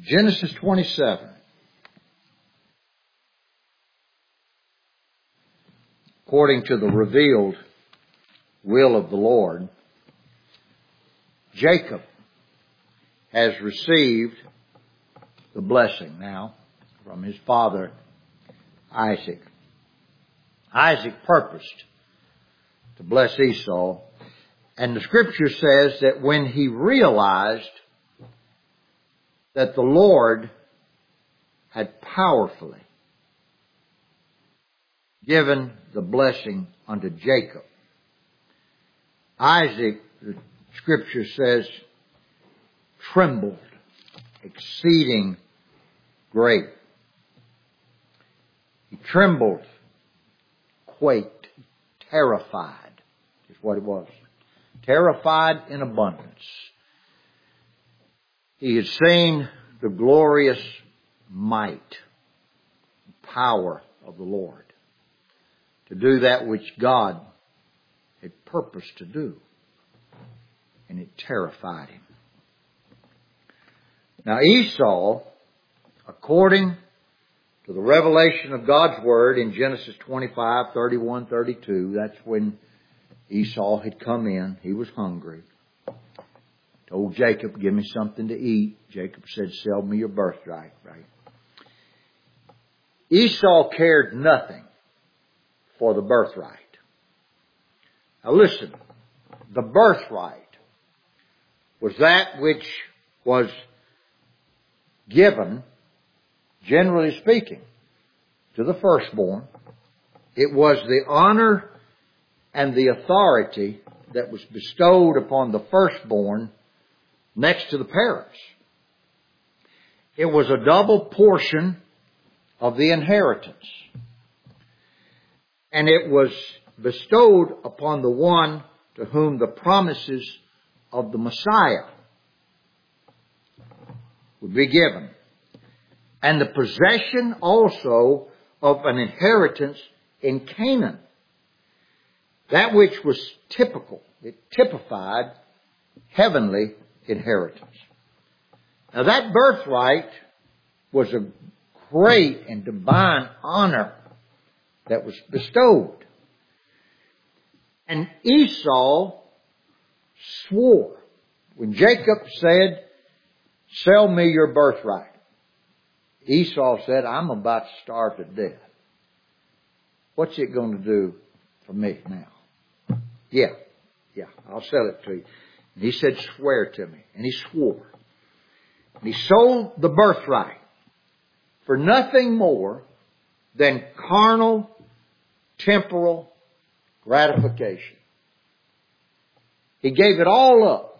Genesis 27. According to the revealed will of the Lord, Jacob has received the blessing now from his father Isaac. Isaac purposed to bless Esau, and the Scripture says that when he realized that the Lord had powerfully given the blessing unto Jacob, Isaac, the Scripture says, trembled exceeding great. He trembled, quaked, terrified is what it was. Terrified in abundance. He had seen the glorious might, power of the Lord to do that which God had purposed to do. And it terrified him. Now Esau, according to the revelation of God's Word in Genesis 25, 31, 32, that's when Esau had come in. He was hungry. Told Jacob, give me something to eat. Jacob said, sell me your birthright, right? Esau cared nothing for the birthright. Now listen, the birthright was that which was given, generally speaking, to the firstborn. It was the honor and the authority that was bestowed upon the firstborn next to the parents. It was a double portion of the inheritance. And it was bestowed upon the one to whom the promises of the Messiah would be given. And the possession also of an inheritance in Canaan. That which was typical. It typified heavenly inheritance. Now that birthright was a great and divine honor that was bestowed. And Esau swore when Jacob said, sell me your birthright. Esau said, I'm about to starve to death. What's it going to do for me now? Yeah, I'll sell it to you. And he said, swear to me. And he swore. And he sold the birthright for nothing more than carnal, temporal gratification. He gave it all up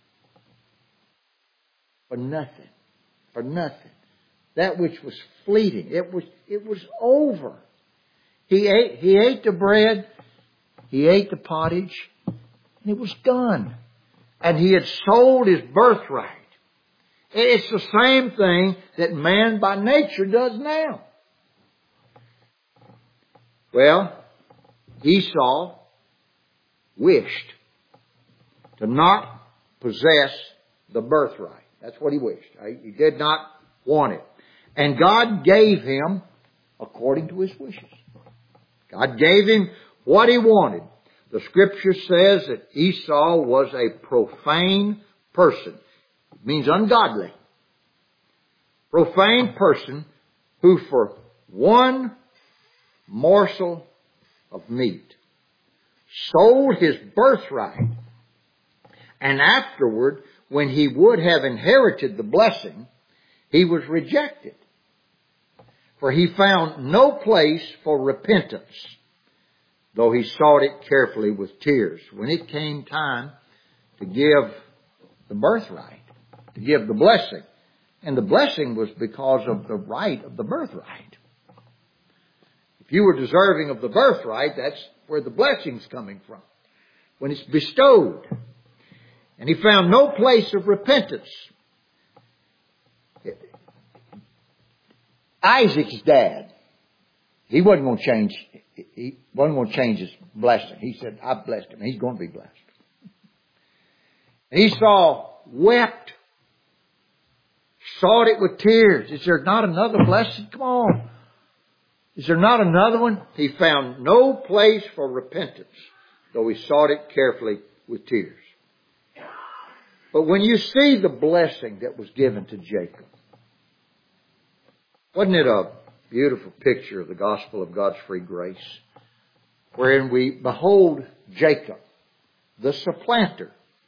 for nothing. For nothing. That which was fleeting. It was over. He ate the bread. He ate the pottage. And it was done. And he had sold his birthright. It's the same thing that man by nature does now. Well, Esau wished to not possess the birthright. That's what he wished. He did not want it. And God gave him according to his wishes. God gave him what he wanted. The Scripture says that Esau was a profane person. It means ungodly. Profane person who for one morsel of meat sold his birthright, and afterward, when he would have inherited the blessing, he was rejected. For he found no place for repentance, though he sought it carefully with tears. When it came time to give the birthright, to give the blessing, and the blessing was because of the right of the birthright. If you were deserving of the birthright, that's where the blessing's coming from. When it's bestowed. And he found no place of repentance. Isaac's dad, he wasn't going to change his blessing. He said, I blessed him. He's going to be blessed. Esau wept sought it with tears. Is there not another blessing? Come on. Is there not another one? He found no place for repentance, though he sought it carefully with tears. But when you see the blessing that was given to Jacob, wasn't it a beautiful picture of the gospel of God's free grace? Wherein we behold Jacob, the supplanter,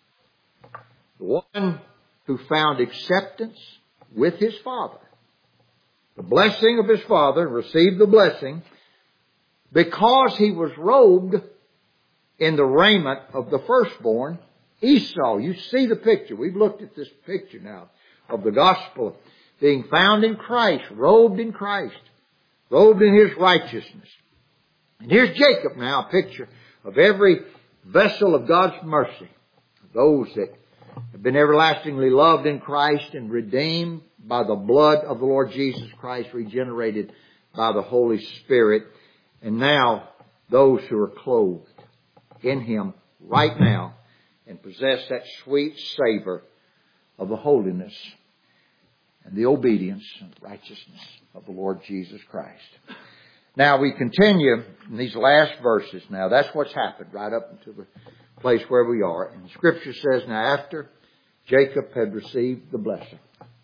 the one who found acceptance with his father, the blessing of his father, received the blessing because he was robed in the raiment of the firstborn, Esau. You see the picture. We've looked at this picture now of the gospel being found in Christ, robed in Christ, robed in his righteousness. And here's Jacob now, a picture of every vessel of God's mercy, those that have been everlastingly loved in Christ and redeemed by the blood of the Lord Jesus Christ, regenerated by the Holy Spirit, and now those who are clothed in Him right now and possess that sweet savor of the holiness and the obedience and righteousness of the Lord Jesus Christ. Now we continue in these last verses. Now that's what's happened right up until the place where we are. And the Scripture says, now after Jacob had received the blessing,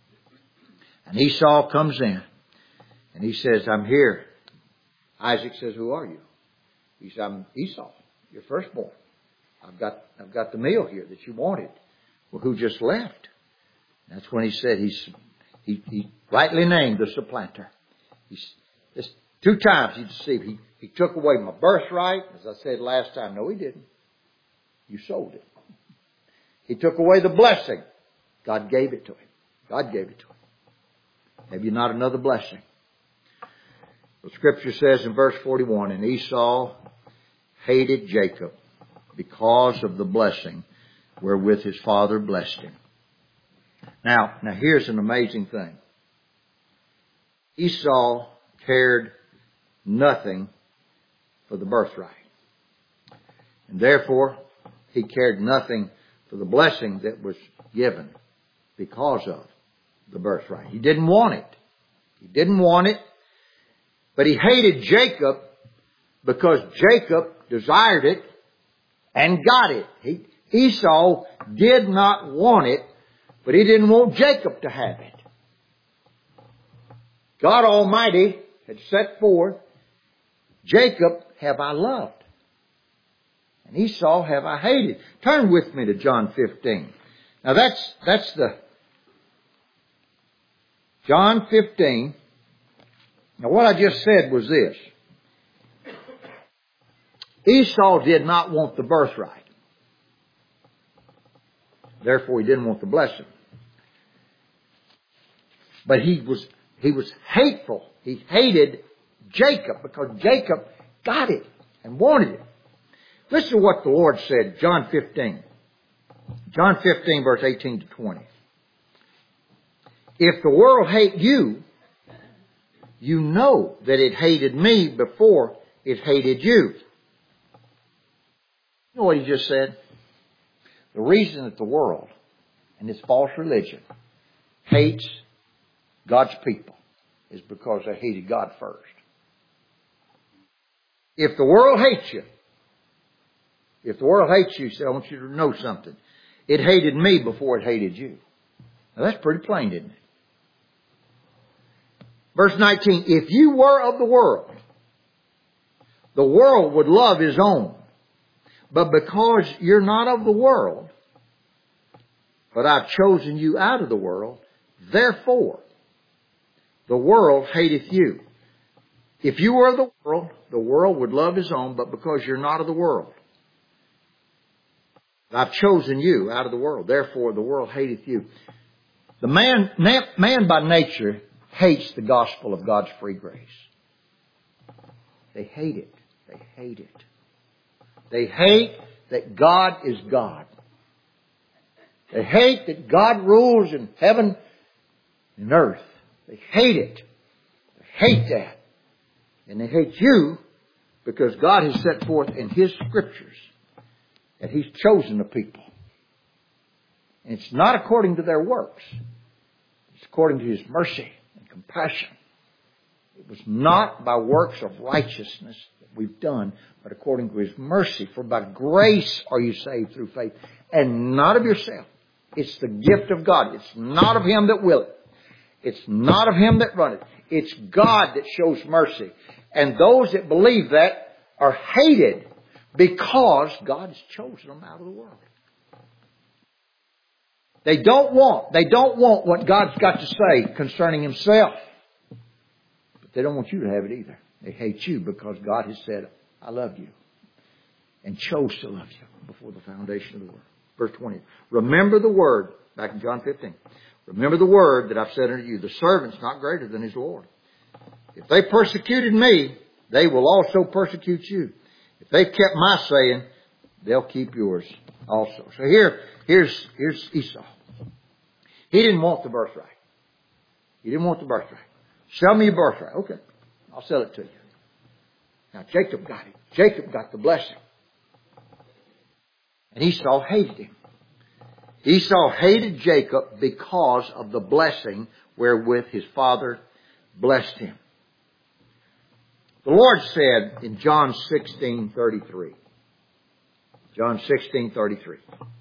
and Esau comes in, and he says, I'm here. Isaac says, who are you? He says, I'm Esau, your firstborn. I've got the meal here that you wanted. Well, who just left? That's when he said he rightly named the supplanter. Just 2 times he deceived. He took away my birthright, as I said last time. No, he didn't. You sold it. He took away the blessing. God gave it to him. God gave it to him. Have you not another blessing? The Scripture says in verse 41, and Esau hated Jacob because of the blessing wherewith his father blessed him. Now here's an amazing thing. Esau cared nothing for the birthright. And therefore, he cared nothing for the blessing that was given because of the birthright. He didn't want it. He didn't want it. But he hated Jacob because Jacob desired it and got it. Esau did not want it, but he didn't want Jacob to have it. God Almighty had set forth, Jacob have I loved, and Esau have I hated. Turn with me to John 15. Now that's the John 15. Now what I just said was this. Esau did not want the birthright. Therefore he didn't want the blessing. But he was hateful. He hated Jacob because Jacob got it and wanted it. Listen to what the Lord said, John 15. John 15 verse 18 to 20. If the world hate you, you know that it hated me before it hated you. You know what he just said? The reason that the world and its false religion hates God's people is because they hated God first. If the world hates you, he said, I want you to know something. It hated me before it hated you. Now that's pretty plain, isn't it? Verse 19, if you were of the world would love his own. But because you're not of the world, but I've chosen you out of the world, therefore the world hateth you. If you were of the world would love his own, but because you're not of the world, I've chosen you out of the world, therefore the world hateth you. The man by nature hates the gospel of God's free grace. They hate it. They hate it. They hate that God is God. They hate that God rules in heaven and earth. They hate it. They hate that. And they hate you because God has set forth in His Scriptures that He's chosen a people. And it's not according to their works. It's according to His mercy and compassion. It was not by works of righteousness that we've done, but according to His mercy. For by grace are you saved through faith, and not of yourself. It's the gift of God. It's not of him that willeth. It's not of him that runneth. It's God that shows mercy. And those that believe that are hated because God has chosen them out of the world. They don't want what God's got to say concerning Himself. But they don't want you to have it either. They hate you because God has said, I love you. And chose to love you before the foundation of the world. Verse 20. Remember the word, back in John 15. Remember the word that I've said unto you. The servant's not greater than his Lord. If they persecuted me, they will also persecute you. If they kept my saying, they'll keep yours also. So here's Esau. He didn't want the birthright. He didn't want the birthright. Sell me your birthright. Okay, I'll sell it to you. Now Jacob got it. Jacob got the blessing. And Esau hated him. Esau hated Jacob because of the blessing wherewith his father blessed him. The Lord said in John 16:33. John 16:33.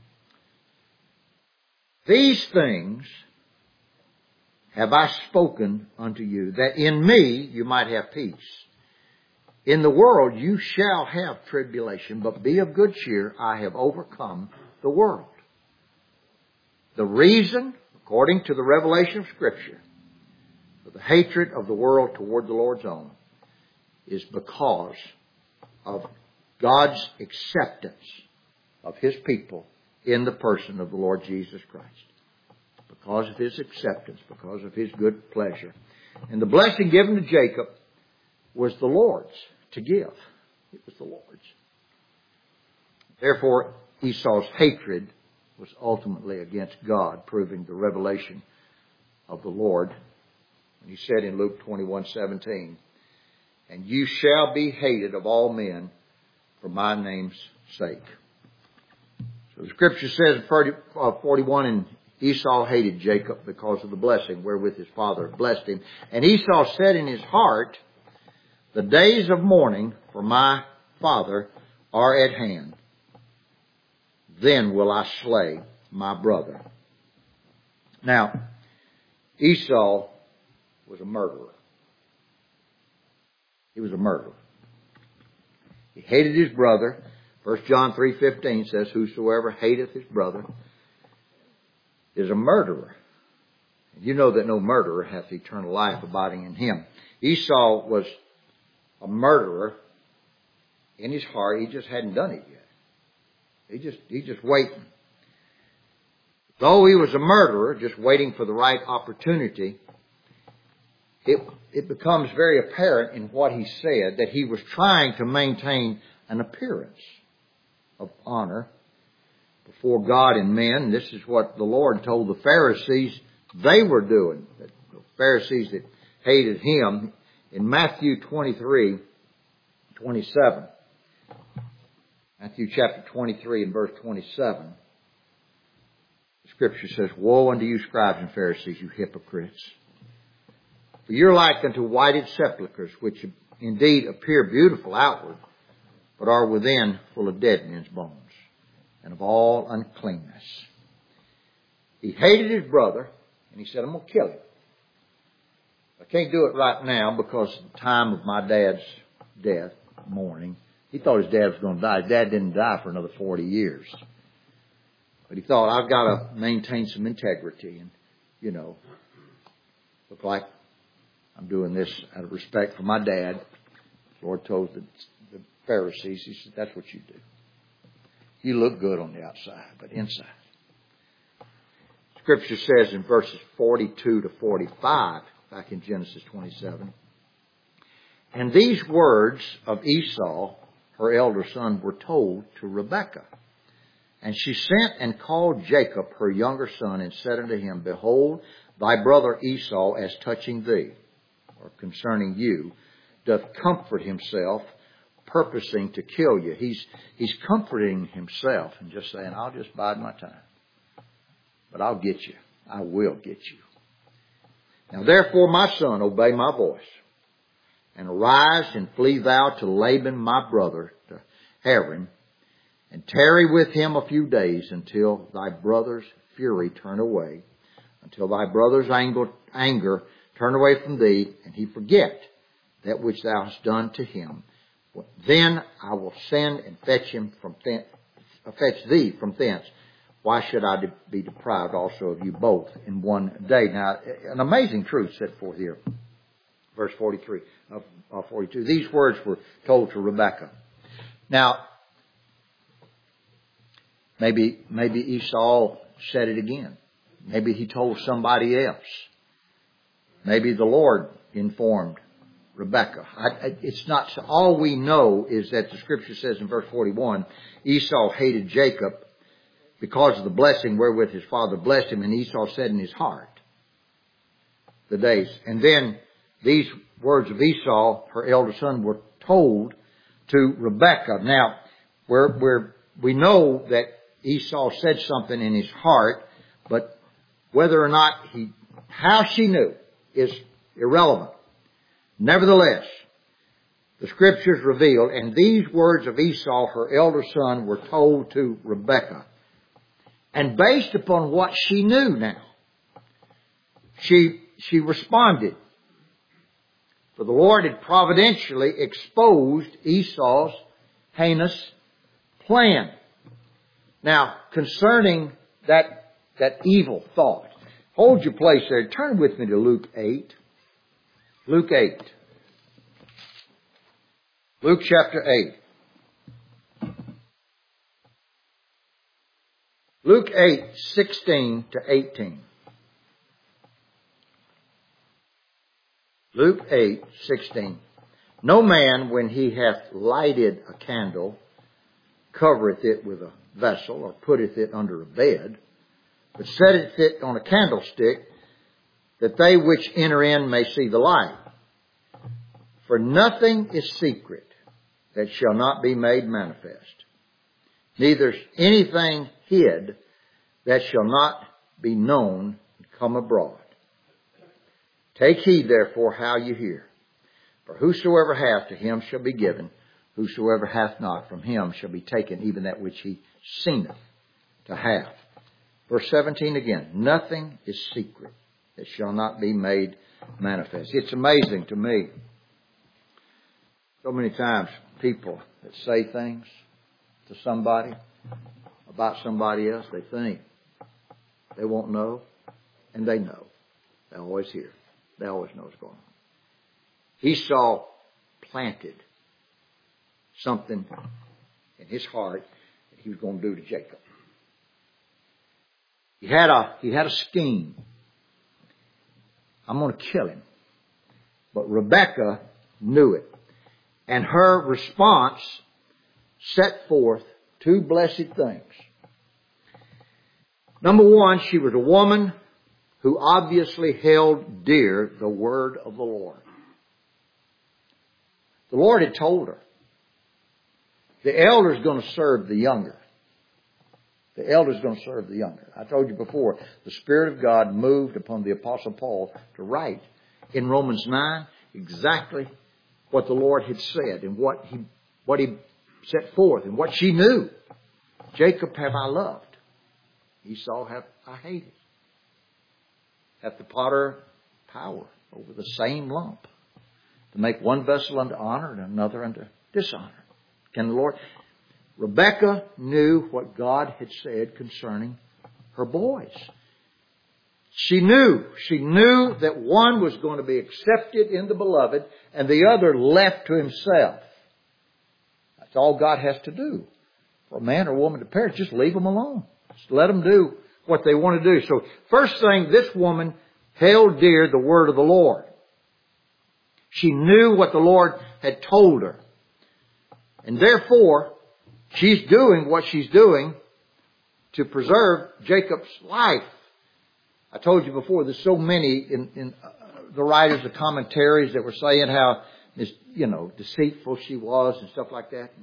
These things have I spoken unto you, that in me you might have peace. In the world you shall have tribulation, but be of good cheer, I have overcome the world. The reason, according to the revelation of Scripture, for the hatred of the world toward the Lord's own is because of God's acceptance of His people in the person of the Lord Jesus Christ. Because of His acceptance, because of His good pleasure. And the blessing given to Jacob was the Lord's to give. It was the Lord's. Therefore, Esau's hatred was ultimately against God, proving the revelation of the Lord. And He said in Luke 21:17, and you shall be hated of all men for my name's sake. So the Scripture says in 41, and Esau hated Jacob because of the blessing wherewith his father blessed him. And Esau said in his heart, the days of mourning for my father are at hand. Then will I slay my brother. Now, Esau was a murderer. He was a murderer. He hated his brother. 1 John 3:15 says, whosoever hateth his brother is a murderer. You know that no murderer hath eternal life abiding in him. Esau was a murderer in his heart. He just hadn't done it yet. He's just waiting. Though he was a murderer, just waiting for the right opportunity, it becomes very apparent in what he said that he was trying to maintain an appearance of honor before God and men. This is what the Lord told the Pharisees they were doing. The Pharisees that hated Him in Matthew 23:27. Matthew chapter 23 and verse 27. The Scripture says, woe unto you, scribes and Pharisees, you hypocrites! For you're like unto whited sepulchres, which indeed appear beautiful outward, but are within full of dead men's bones, and of all uncleanness. He hated his brother, and he said, I'm going to kill him. I can't do it right now because of the time of my dad's death, mourning. He thought his dad was going to die. His dad didn't die for another 40 years. But he thought, I've got to maintain some integrity and, look like I'm doing this out of respect for my dad. The Lord told the Pharisees, He said, that's what you do. You look good on the outside, but inside. Scripture says in verses 42 to 45, back in Genesis 27, and these words of Esau, her elder son, were told to Rebekah. And she sent and called Jacob, her younger son, and said unto him, behold, thy brother Esau, as touching thee, or concerning you, doth comfort himself, purposing to kill you. He's comforting himself and just saying, I'll just bide my time. But I'll get you. I will get you. Now therefore, my son, obey my voice, and arise and flee thou to Laban my brother, to Haran, and tarry with him a few days until thy brother's fury turn away, until thy brother's anger turn away from thee, and he forget that which thou hast done to him. Then I will send and fetch thee from thence. Why should I be deprived also of you both in one day? Now, an amazing truth set forth here. Verse 42. These words were told to Rebekah. Now, maybe Esau said it again. Maybe he told somebody else. Maybe the Lord informed Rebekah. It's not, all we know is that the scripture says in verse 41, Esau hated Jacob because of the blessing wherewith his father blessed him, and Esau said in his heart, the days. And then these words of Esau, her elder son, were told to Rebekah. Now, we know that Esau said something in his heart, but whether or not how she knew is irrelevant. Nevertheless, the scriptures revealed, and these words of Esau, her elder son, were told to Rebekah. And based upon what she knew now, she responded. For the Lord had providentially exposed Esau's heinous plan. Now, concerning that evil thought, hold your place there. Turn with me to Luke 8. Luke 8. Luke chapter 8. Luke 8, 16 to 18. Luke 8, 16. No man, when he hath lighted a candle, covereth it with a vessel, or putteth it under a bed, but setteth it on a candlestick, that they which enter in may see the light. For nothing is secret that shall not be made manifest, neither anything hid that shall not be known and come abroad. Take heed therefore how you hear. For whosoever hath, to him shall be given. Whosoever hath not, from him shall be taken even that which he seemeth to have. Verse 17 again. Nothing is secret that shall not be made manifest. It's amazing to me. So many times people that say things to somebody about somebody else, they think they won't know, and they know. They always hear. They always know what's going on. Esau planted something in his heart that he was going to do to Jacob. He had a scheme. I'm going to kill him. But Rebekah knew it. And her response set forth two blessed things. Number one, she was a woman who obviously held dear the word of the Lord. The Lord had told her, the elder is going to serve the younger. The elder is going to serve the younger. I told you before, the Spirit of God moved upon the Apostle Paul to write in Romans 9 exactly what the Lord had said and what he set forth and what she knew. Jacob have I loved. Esau have I hated. Hath the potter power over the same lump, to make one vessel unto honor and another unto dishonor? Can the Lord? Rebekah knew what God had said concerning her boys. She knew that one was going to be accepted in the beloved and the other left to himself. That's all God has to do for a man or woman to perish. Just leave them alone. Just let them do what they want to do. So first thing, this woman held dear the word of the Lord. She knew what the Lord had told her. And therefore, she's doing what she's doing to preserve Jacob's life. I told you before, there's so many in the writers of commentaries that were saying how, deceitful she was and stuff like that.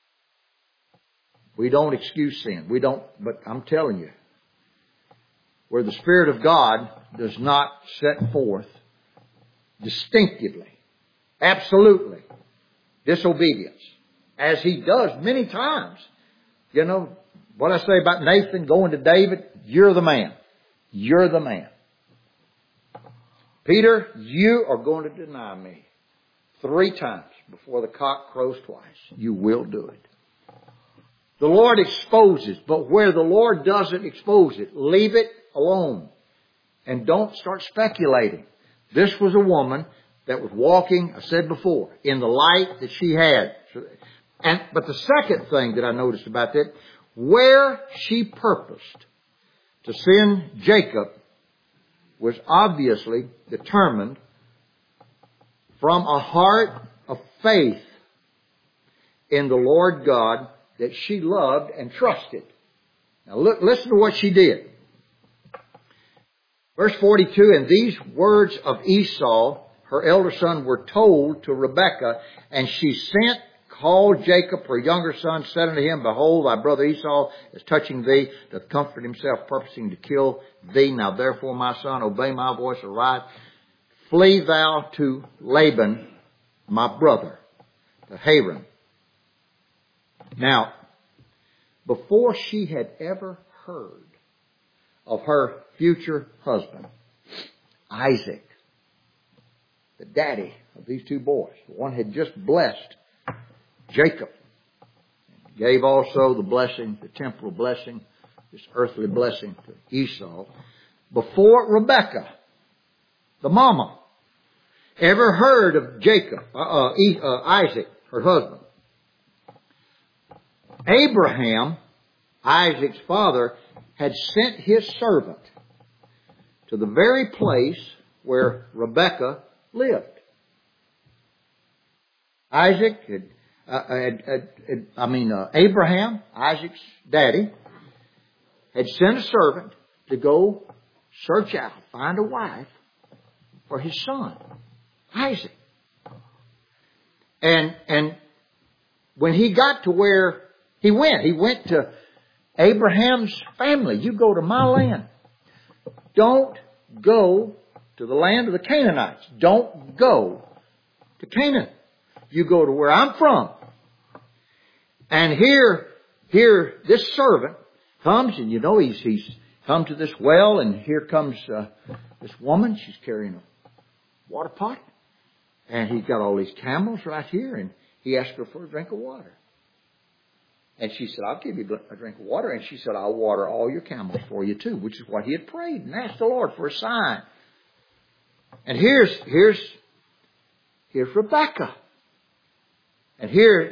We don't excuse sin. We don't, but I'm telling you, where the Spirit of God does not set forth distinctively, absolutely, disobedience, as He does many times. You know, what I say about Nathan going to David, you're the man. You're the man. Peter, you are going to deny me 3 times before the cock crows twice. You will do it. The Lord exposes, but where the Lord doesn't expose it, leave it alone. And don't start speculating. This was a woman that was walking, I said before, in the light that she had. But the second thing that I noticed about that, where she purposed to send Jacob was obviously determined from a heart of faith in the Lord God that she loved and trusted. Now listen to what she did. Verse 42, and these words of Esau, her elder son, were told to Rebekah, and she called Jacob, her younger son, said unto him, behold, thy brother Esau is touching thee, doth comfort himself, purposing to kill thee. Now therefore, my son, obey my voice, arise, flee thou to Laban, my brother, to Haran. Now, before she had ever heard of her future husband, Isaac, the daddy of these 2 boys, the one had just blessed Jacob, gave also the blessing, the temporal blessing, this earthly blessing to Esau, before Rebekah, the mama, ever heard of Jacob, Isaac, her husband. Abraham, Isaac's father, had sent his servant to the very place where Rebekah lived. Abraham, Isaac's daddy, had sent a servant to go search out, find a wife for his son, Isaac. And when he got to where he went to Abraham's family. You go to my land. Don't go to the land of the Canaanites. Don't go to Canaan. You go to where I'm from. And here, this servant comes, and you know he's come to this well, and here comes this woman. She's carrying a water pot, and he's got all these camels right here, and he asked her for a drink of water. And she said, I'll give you a drink of water. And she said, I'll water all your camels for you too, which is what he had prayed and asked the Lord for a sign. And here's Rebekah. And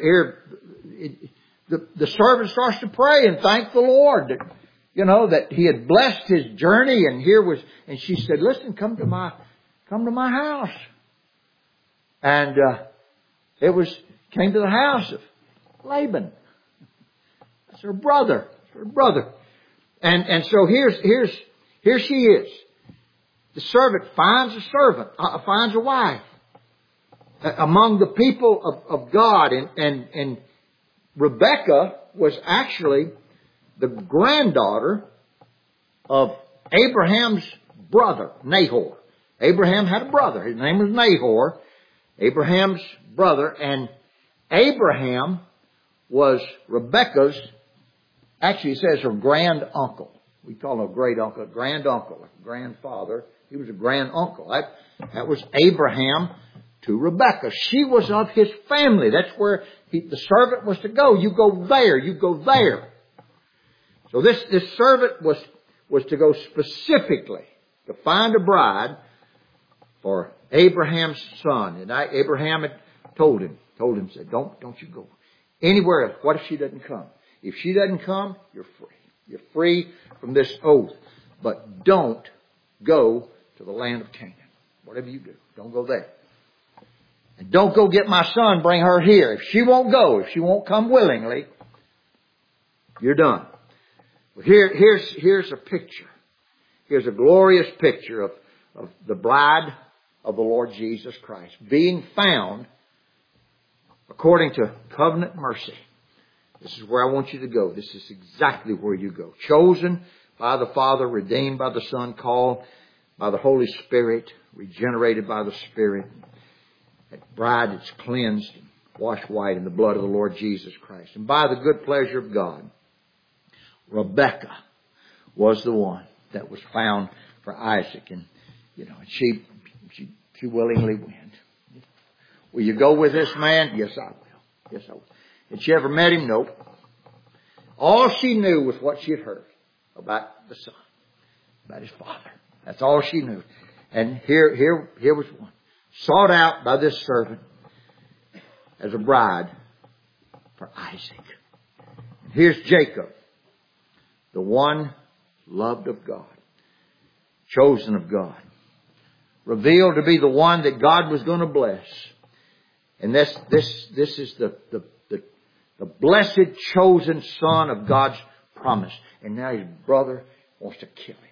the servant starts to pray and thank the Lord that, that he had blessed his journey. And she said, listen, come to my house. And, came to the house of Laban. That's her brother. And so here she is. The servant finds finds a wife among the people of God. And Rebekah was actually the granddaughter of Abraham's brother, Nahor. Abraham had a brother. His name was Nahor. Abraham's brother. And Abraham was Rebekah's, actually it says her grand uncle. We call him a great uncle, a grand uncle, like a grandfather. He was a grand uncle. That was Abraham to Rebekah. She was of his family. That's where the servant was to go. You go there. You go there. So this servant was to go specifically to find a bride for Abraham's son. And Abraham had told him, said, don't you go anywhere else. What if she doesn't come? If she doesn't come, you're free. You're free from this oath. But don't go to the land of Canaan. Whatever you do, don't go there. And don't go get my son, bring her here. If she won't go, if she won't come willingly, you're done. Well, here's a picture. Here's a glorious picture of the bride of the Lord Jesus Christ being found according to covenant mercy. This is where I want you to go. This is exactly where you go. Chosen by the Father, redeemed by the Son, called by the Holy Spirit, regenerated by the Spirit. That bride that's cleansed and washed white in the blood of the Lord Jesus Christ. And by the good pleasure of God, Rebekah was the one that was found for Isaac. And, she willingly went. Will you go with this man? Yes, I will. Yes, I will. Had she ever met him? Nope. All she knew was what she had heard about the son, about his father. That's all she knew. And here was one, sought out by this servant as a bride for Isaac. And here's Jacob, the one loved of God, chosen of God, revealed to be the one that God was going to bless. And this is the blessed chosen son of God's promise. And now his brother wants to kill him.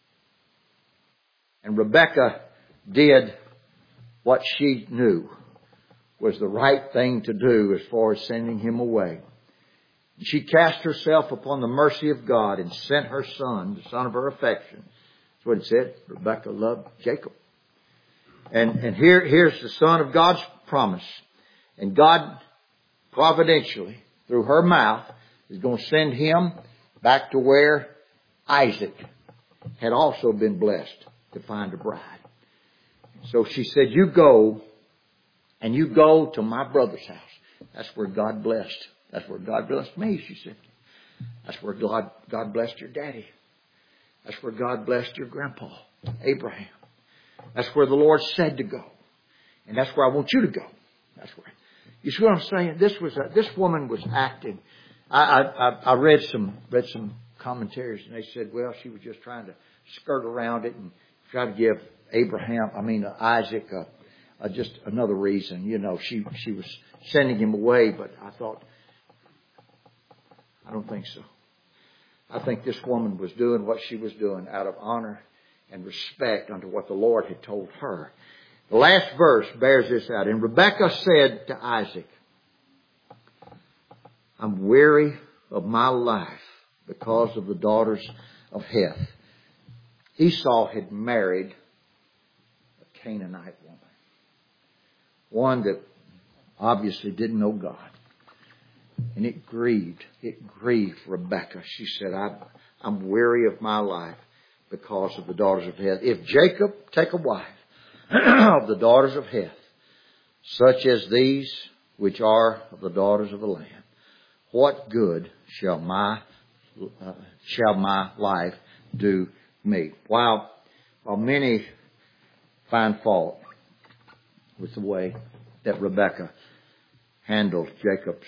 And Rebekah did what she knew was the right thing to do as far as sending him away. She cast herself upon the mercy of God and sent her son, the son of her affection. That's what it said. Rebekah loved Jacob. And here's the son of God's promise. And God providentially, through her mouth, is going to send him back to where Isaac had also been blessed to find a bride. So she said, you go to my brother's house. That's where God blessed. That's where God blessed me, she said. That's where God blessed your daddy. That's where God blessed your grandpa, Abraham. That's where the Lord said to go. And that's where I want you to go. That's where. You see what I'm saying? This woman was acting. I read some commentaries, and they said, well, she was just trying to skirt around it and try to give Isaac just another reason. She was sending him away, but I thought, I don't think so. I think this woman was doing what she was doing out of honor and respect unto what the Lord had told her. The last verse bears this out. And Rebekah said to Isaac, I'm weary of my life because of the daughters of Heth. Esau had married a Canaanite woman. One that obviously didn't know God. And it grieved Rebekah. She said, I'm weary of my life because of the daughters of Heth. If Jacob take a wife of the daughters of Heth, such as these which are of the daughters of the land, what good shall my life do me? While many find fault with the way that Rebekah handled Jacob's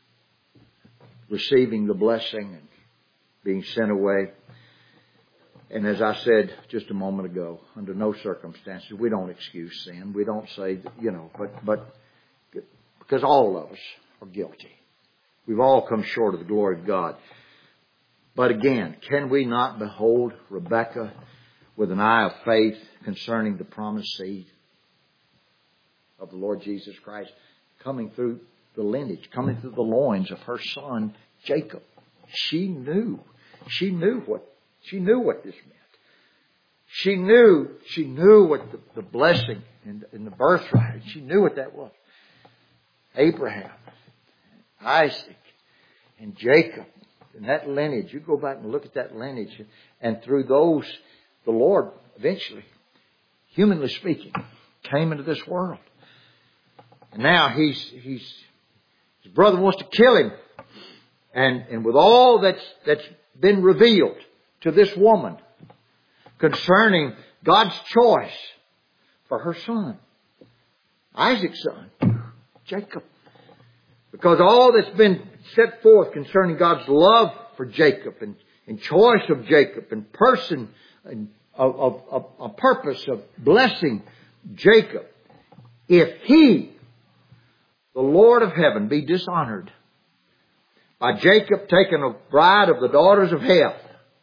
receiving the blessing and being sent away. And as I said just a moment ago, under no circumstances, we don't excuse sin. We don't say, but because all of us are guilty. We've all come short of the glory of God. But again, can we not behold Rebekah with an eye of faith concerning the promised seed of the Lord Jesus Christ coming through the lineage, coming through the loins of her son Jacob? She knew what this meant. She knew what the blessing and the birthright. She knew what that was. Abraham, Isaac, and Jacob, and that lineage. You go back and look at that lineage, and through those, the Lord eventually, humanly speaking, came into this world. And now his brother wants to kill him. And with all that's been revealed to this woman concerning God's choice for her son, Isaac's son, Jacob. Because all that's been set forth concerning God's love for Jacob and choice of Jacob and person and a purpose of blessing Jacob. If he, the Lord of heaven, be dishonored by Jacob taking a bride of the daughters of Heth,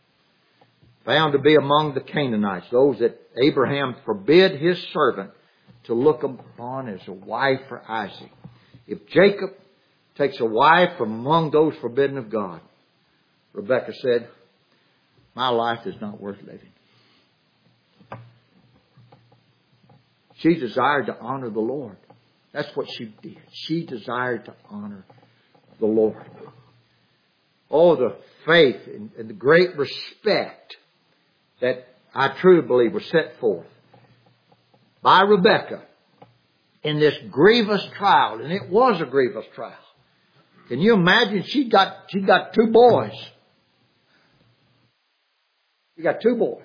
found to be among the Canaanites, those that Abraham forbid his servant to look upon as a wife for Isaac. If Jacob takes a wife from among those forbidden of God, Rebekah said, my life is not worth living. She desired to honor the Lord. That's what she did. She desired to honor the Lord. Oh, the faith and the great respect that I truly believe was set forth by Rebekah in this grievous trial. And it was a grievous trial. Can you imagine? She got 2 boys. She got 2 boys.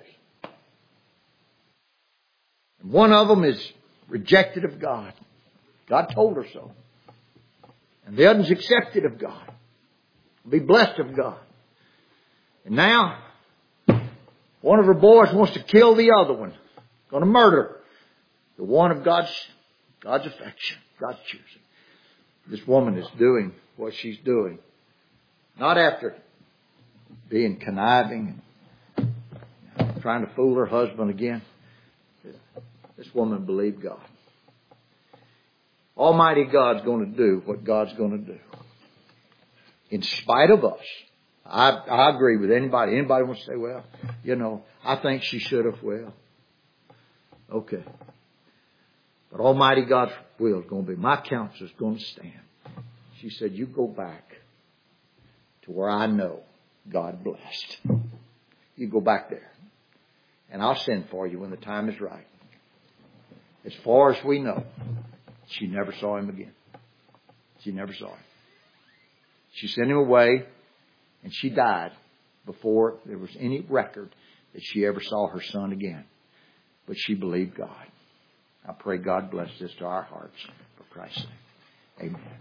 And one of them is rejected of God. God told her so. And the other's accepted of God. Be blessed of God. And now, one of her boys wants to kill the other one. Going to murder the one of God's affection, God's choosing. This woman is doing what she's doing. Not after being conniving and trying to fool her husband again. This woman believed God. Almighty God's going to do what God's going to do. In spite of us. I agree with anybody. Anybody wants to say, well, I think she should have. Well, okay. But Almighty God's will is going to be, my counsel is going to stand. She said, you go back to where I know God blessed. You go back there. And I'll send for you when the time is right. As far as we know, she never saw him again. She never saw him. She sent him away, and she died before there was any record that she ever saw her son again. But she believed God. I pray God bless this to our hearts for Christ's sake. Amen.